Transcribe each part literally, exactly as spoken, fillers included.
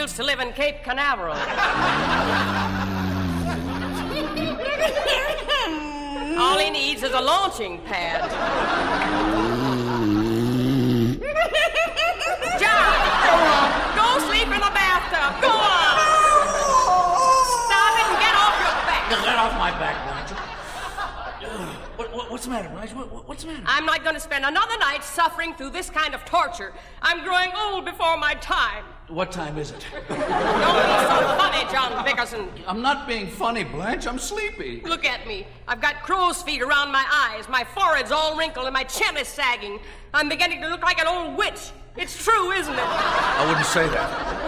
wills to live in Cape Canaveral. All he needs is a launching pad. John! Go sleep in the bathtub. Go on! Stop it and get off your back. Get off my back, Blanche. What, what, what's the matter, Blanche? What, what, what's the matter? I'm not going to spend another night suffering through this kind of torture. I'm growing old before my time. What time is it? Don't be so funny, John Bickerson. I'm not being funny, Blanche. I'm sleepy. Look at me. I've got crow's feet around my eyes. My forehead's all wrinkled and my chin is sagging. I'm beginning to look like an old witch. It's true, isn't it? I wouldn't say that.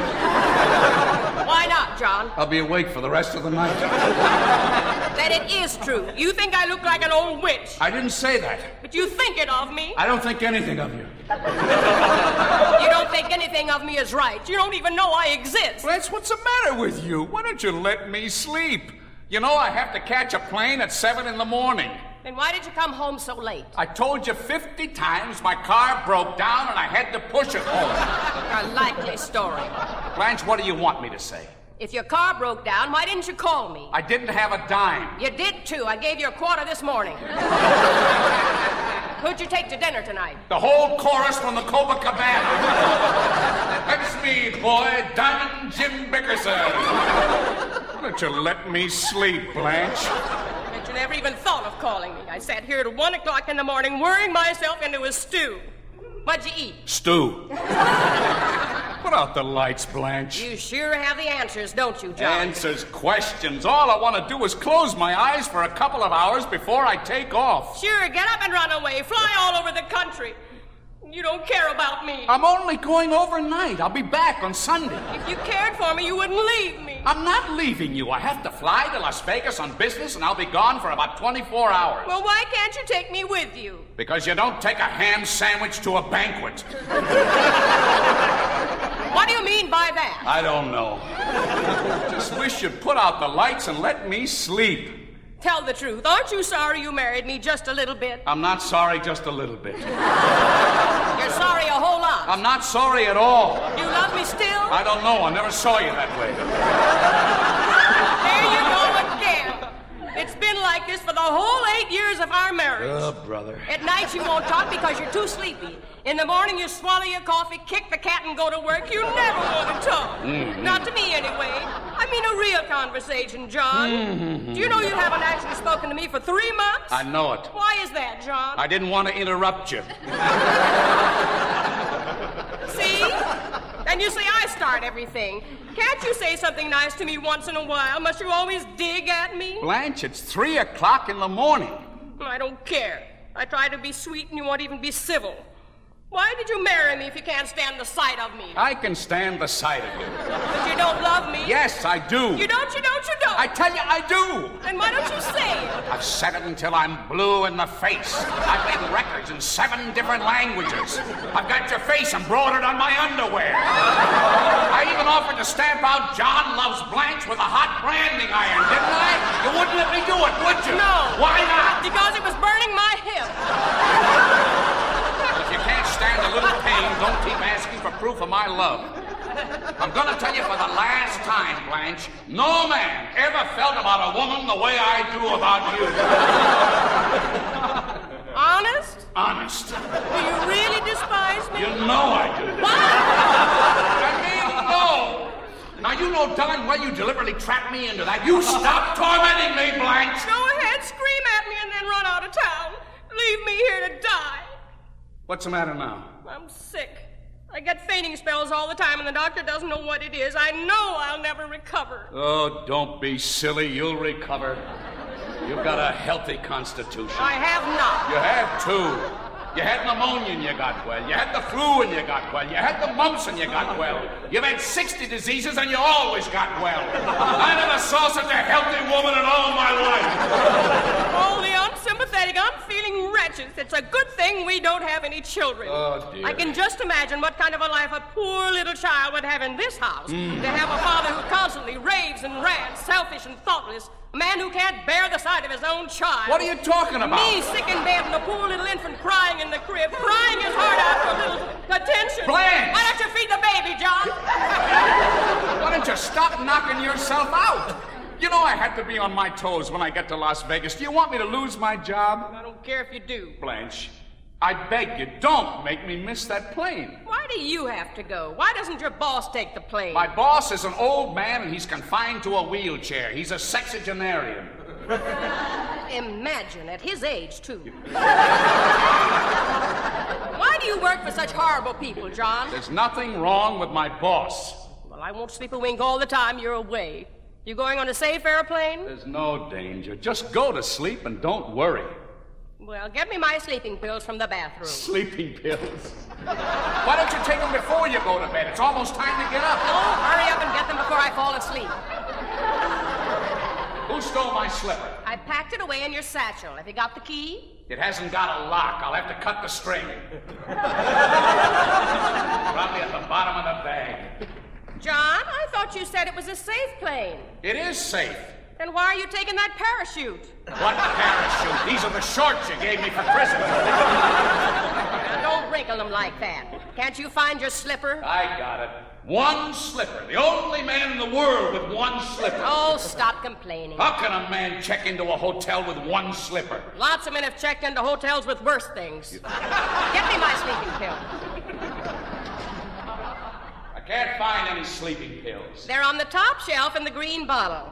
Why not, John? I'll be awake for the rest of the night. Then it is true. You think I look like an old witch. I didn't say that. But you think it of me. I don't think anything of you. You don't think anything of me is right. You don't even know I exist. Blanche, what's the matter with you? Why don't you let me sleep? You know I have to catch a plane at seven in the morning. Then why did you come home so late? I told you fifty times my car broke down and I had to push it home. A likely story. Blanche, what do you want me to say? If your car broke down, why didn't you call me? I didn't have a dime. You did, too. I gave you a quarter this morning. Who'd you take to dinner tonight? The whole chorus from the Copacabana. That's me, boy, Diamond Jim Bickerson. Why don't you let me sleep, Blanche? But you never even thought of calling me. I sat here at one o'clock in the morning worrying myself into a stew. What'd you eat? Stew. Put out the lights, Blanche. You sure have the answers, don't you, John? Answers, questions. All I want to do is close my eyes for a couple of hours before I take off. Sure, get up and run away. Fly all over the country. You don't care about me. I'm only going overnight. I'll be back on Sunday. If you cared for me, you wouldn't leave me. I'm not leaving you. I have to fly to Las Vegas on business, and I'll be gone for about twenty-four hours. Well, why can't you take me with you? Because you don't take a ham sandwich to a banquet. What do you mean by that? I don't know. Just wish you'd put out the lights and let me sleep. Tell the truth. Aren't you sorry you married me just a little bit? I'm not sorry just a little bit. You're sorry a whole lot. I'm not sorry at all. You love me still? I don't know. I never saw you that way. There you go again. It's been like this for the whole eight years of our marriage. Oh, brother. At night you won't talk because you're too sleepy. In the morning you swallow your coffee, kick the cat, and go to work. You never want to talk. Mm-hmm. Not to me, anyway. I mean a real conversation, John. Mm-hmm. Do you know you haven't actually spoken to me for three months? I know it. Why is that, John? I didn't want to interrupt you. See? And you say I start everything. Can't you say something nice to me once in a while? Must you always dig at me? Blanche, it's three o'clock in the morning. I don't care. I try to be sweet and you won't even be civil. Why did you marry me if you can't stand the sight of me? I can stand the sight of you. But you don't love me? Yes, I do. You don't, you don't, you don't. I tell you, I do. Then why don't you say it? I've said it until I'm blue in the face. I've made records in seven different languages. I've got your face embroidered on my underwear. I even offered to stamp out John Loves Blanche with a hot branding iron, didn't I? You wouldn't let me do it, would you? No. Why not? Because it was burning my hip. If you can't stand a little pain, don't keep asking for proof of my love. I'm going to tell you for the last time, Blanche, no man ever felt about a woman the way I do about you. Honest? Honest. Do you really despise me? You know I do. What? I mean, no. Now, you know darn well you deliberately trapped me into that. You stop tormenting me, Blanche. Go ahead, scream at me, and then run out of town. Leave me here to die. What's the matter now? I'm sick. I get fainting spells all the time, and the doctor doesn't know what it is. I know I'll never recover. Oh, don't be silly. You'll recover. You've got a healthy constitution. I have not. You have, too. You had pneumonia and you got well. You had the flu and you got well. You had the mumps and you got well. You've had sixty diseases and you always got well. I never saw such a healthy woman in all my life. Oh, the unsympathetic, unfeeling wretches. It's a good thing we don't have any children. Oh, dear. I can just imagine what kind of a life a poor little child would have in this house. Mm. To have a father who constantly raves and rants, selfish and thoughtless. A man who can't bear the sight of his own child. What are you talking about? Me sick in bed and the poor little infant crying in the crib, crying his heart out for a little attention. Blanche! Why don't you feed the baby, John? don't you stop knocking yourself out? You know I had to be on my toes when I get to Las Vegas. Do you want me to lose my job? I don't care if you do. Blanche, I beg you, don't make me miss that plane. Why do you have to go? Why doesn't your boss take the plane? My boss is an old man and he's confined to a wheelchair. He's a sexagenarian. Imagine, at his age, too. Why do you work for such horrible people, John? There's nothing wrong with my boss. Well, I won't sleep a wink all the time you're away. You going on a safe airplane? There's no danger. Just go to sleep and don't worry. Well, get me my sleeping pills from the bathroom. Sleeping pills? Why don't you take them before you go to bed? It's almost time to get up. Oh, hurry up and get them before I fall asleep. Who stole my slipper? I packed it away in your satchel. Have you got the key? It hasn't got a lock. I'll have to cut the string. Probably at the bottom of the bag. John, I thought you said it was a safe plane. It is safe. Then why are you taking that parachute? What parachute? These are the shorts you gave me for Christmas. Now, don't wrinkle them like that. Can't you find your slipper? I got it. One slipper. The only man in the world with one slipper. Oh, stop complaining. How can a man check into a hotel with one slipper? Lots of men have checked into hotels with worse things. Get me my sleeping pill. I can't find any sleeping pills. They're on the top shelf in the green bottle.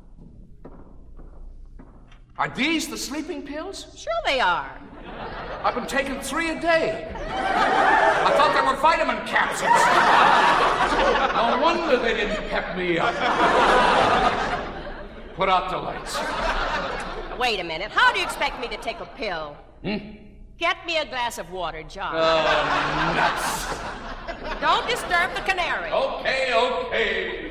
Are these the sleeping pills? Sure they are. I've been taking three a day. I thought they were vitamin capsules. No wonder they didn't pep me up. Put out the lights. Wait a minute. How do you expect me to take a pill? Hmm? Get me a glass of water, John. Oh, nuts. Don't disturb the canary. Okay, okay.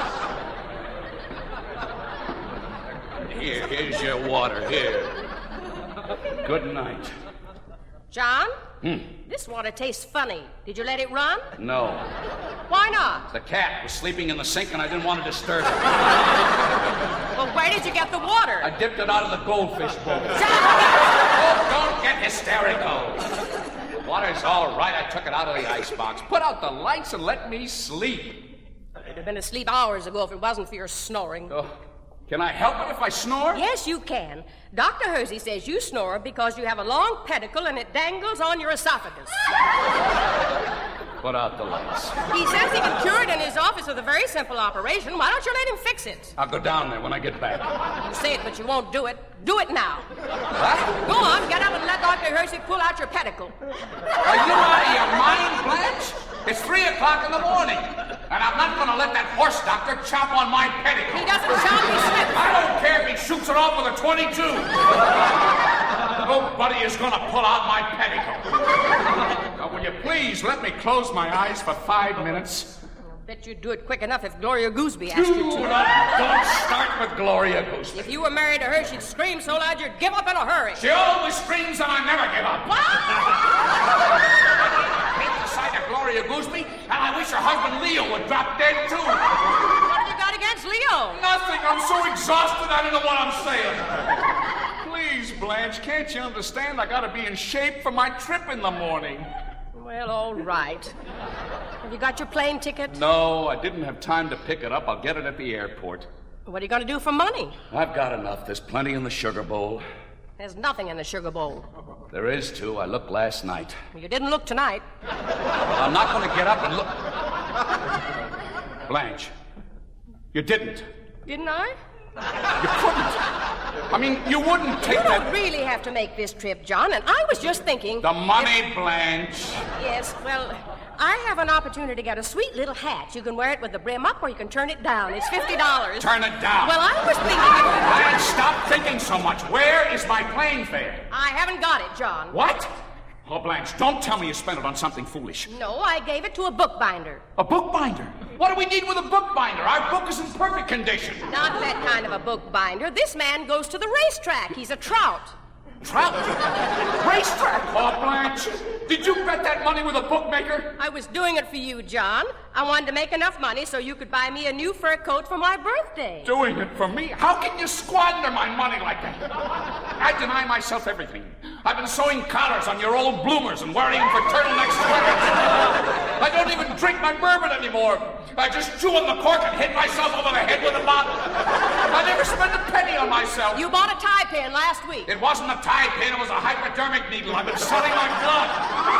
Here, here's your water. Here. Good night. John? Hmm? This water tastes funny. Did you let it run? No. Why not? The cat was sleeping in the sink and I didn't want to disturb her. Well, where did you get the water? I dipped it out of the goldfish bowl. John! Oh, don't get hysterical. The water's all right. I took it out of the icebox. Put out the lights and let me sleep. I'd have been asleep hours ago if it wasn't for your snoring. Oh, can I help it if I snore? Yes, you can. Doctor Hersey says you snore because you have a long pedicle and it dangles on your esophagus. Put out the lights. He says he can cure it in his office with a very simple operation. Why don't you let him fix it? I'll go down there when I get back. You say it, but you won't do it. Do it now. What? Go on, get up and let Doctor Hersey pull out your pedicle. Are you out of your mind, Blanche? It's three o'clock in the morning, and I'm not going to let that horse doctor chop on my pedicle. He doesn't chop, he slips. I don't care if he shoots it off with a twenty-two. Nobody is going to pull out my pedicle. Now, will you please let me close my eyes for five minutes? Bet you'd do it quick enough if Gloria Gooseby asked you Do to. not, don't start with Gloria Gooseby. If you were married to her, she'd scream so loud you'd give up in a hurry. She always screams and I never give up. What? I hate the sight of Gloria Gooseby, and I wish her husband Leo would drop dead too. What have you got against Leo? Nothing. I'm so exhausted I don't know what I'm saying. Please, Blanche, can't you understand? I gotta be in shape for my trip in the morning. Well, all right. Have you got your plane ticket? No, I didn't have time to pick it up. I'll get it at the airport. What are you going to do for money? I've got enough. There's plenty in the sugar bowl. There's nothing in the sugar bowl. There is, too. I looked last night. You didn't look tonight. I'm not going to get up and look. Blanche, you didn't. Didn't I? You couldn't. I mean, you wouldn't take You that... don't really have to make this trip, John, and I was just thinking... The money, Blanche. Yes, well, I have an opportunity to get a sweet little hat. You can wear it with the brim up or you can turn it down. It's fifty dollars. Turn it down. Well, I was thinking... Blanche, stop thinking so much. Where is my plane fare? I haven't got it, John. What? Oh, Blanche, don't tell me you spent it on something foolish. No, I gave it to a bookbinder. A bookbinder? What do we need with a bookbinder? Our book is in perfect condition. Not that kind of a bookbinder. This man goes to the racetrack. He's a trout. Trout? Racetrack? Oh, Blanche, did you bet that money with a bookmaker? I was doing it for you, John. I wanted to make enough money so you could buy me a new fur coat for my birthday. Doing it for me? How can you squander my money like that? I deny myself everything. I've been sewing collars on your old bloomers and wearing them for turtleneck sweaters. I don't even drink my bourbon anymore. I just chew on the cork and hit myself over the head with a bottle. I never spent a penny on myself. You bought a tie pin last week. It wasn't a tie pin, it was a hypodermic needle. I've been selling my blood.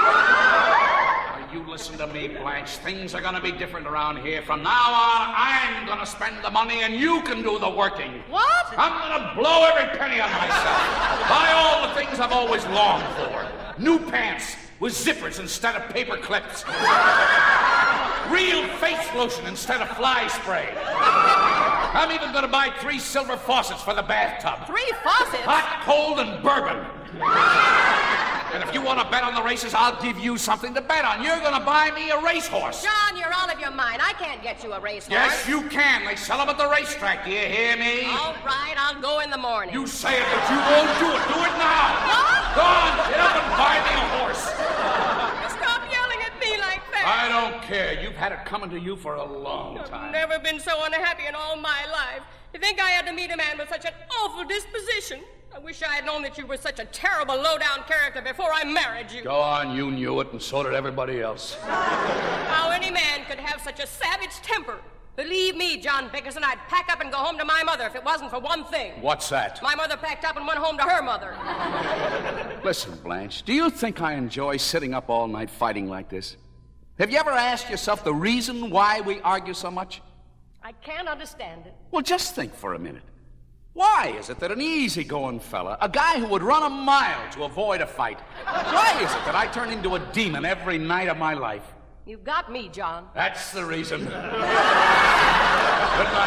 You listen to me, Blanche. Things are going to be different around here. From now on, I'm going to spend the money and you can do the working. What? I'm going to blow every penny on myself. Buy all the things I've always longed for. New pants with zippers instead of paper clips. Real face lotion instead of fly spray. I'm even going to buy three silver faucets for the bathtub. Three faucets? Hot, cold, and bourbon. And if you want to bet on the races, I'll give you something to bet on. You're going to buy me a racehorse. John, you're out of your mind. I can't get you a racehorse. Yes, you can. They sell them at the racetrack. Do you hear me? All right, I'll go in the morning. You say it, but you won't do it. Do it now. What? Go on, get up and buy me a horse. Stop yelling at me like that. I don't care. You've had it coming to you for a long time. I've never been so unhappy in all my life. You think I had to meet a man with such an awful disposition? I wish I had known that you were such a terrible, low-down character before I married you. Go on, you knew it, and so did everybody else. How any man could have such a savage temper. Believe me, John Bickerson, I'd pack up and go home to my mother if it wasn't for one thing. What's that? My mother packed up and went home to her mother. Listen, Blanche, do you think I enjoy sitting up all night fighting like this? Have you ever asked yourself the reason why we argue so much? I can't understand it. Well, just think for a minute. Why is it that an easygoing fella, a guy who would run a mile to avoid a fight, why is it that I turn into a demon every night of my life? You got me, John. That's the reason. Good night.